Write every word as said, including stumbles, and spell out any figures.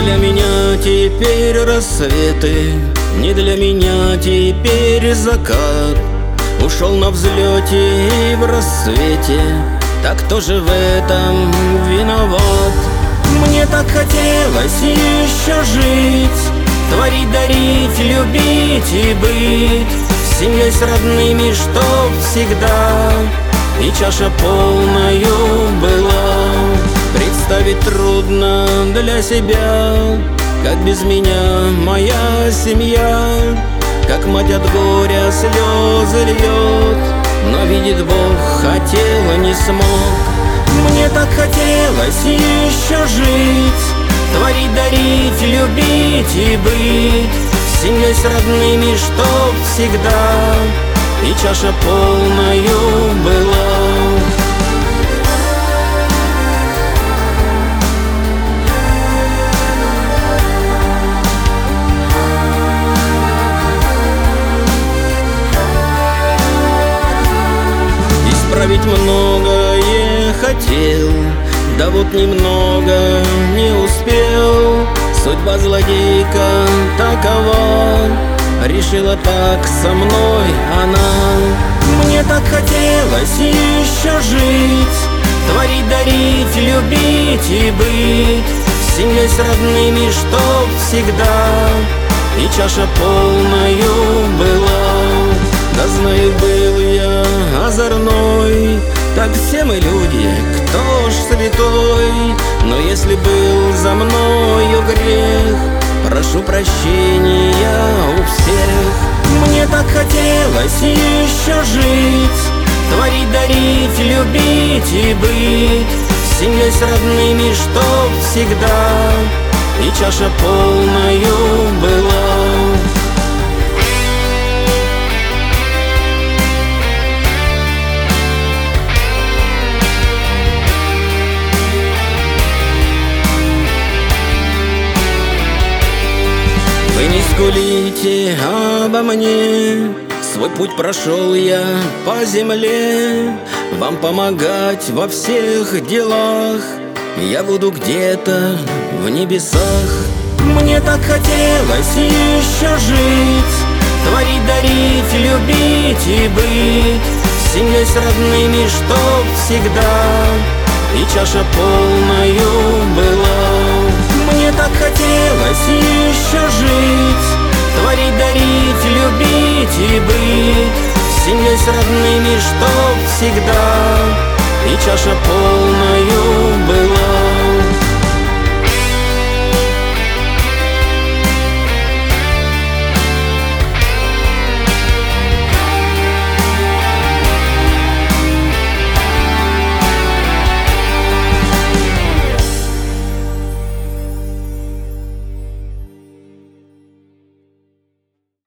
для меня теперь рассветы, не для меня теперь закат. Ушел на взлете и в рассвете, так кто же в этом виноват? Мне так хотелось еще жить, творить, дарить, любить и быть семьей с родными, чтоб всегда и чаша полною была. Представить трудно для себя, как без меня моя семья, как мать от горя слезы льет, но видит Бог, хотела, не смог. Мне так хотелось еще жить, творить, дарить, любить и быть семьей с родными, чтоб всегда и чаша полною была. Исправить многое хотел, да вот немного не успел. Судьба злодейка такова, решила так со мной она. Мне так хотелось еще жить, творить, дарить, любить и быть семьей с родными, чтоб всегда и чаша полною была. Да знаю, был я озорной, так все мы люди, кто ж святой. Но если был за мною грех, прошу прощения у всех. Мне так хотелось еще жить, творить, дарить, любить и быть семьей с родными, чтоб всегда и чаша полною была. Вы не скулите обо мне, свой путь прошел я по земле. Вам помогать во всех делах я буду где-то в небесах. Мне так хотелось еще жить, творить, дарить, любить и быть семьей с родными, чтоб всегда и чаша полною была. Мне так хотелось еще жить, творить, дарить, любить и быть семьей с родными, чтоб всегда и чаша полною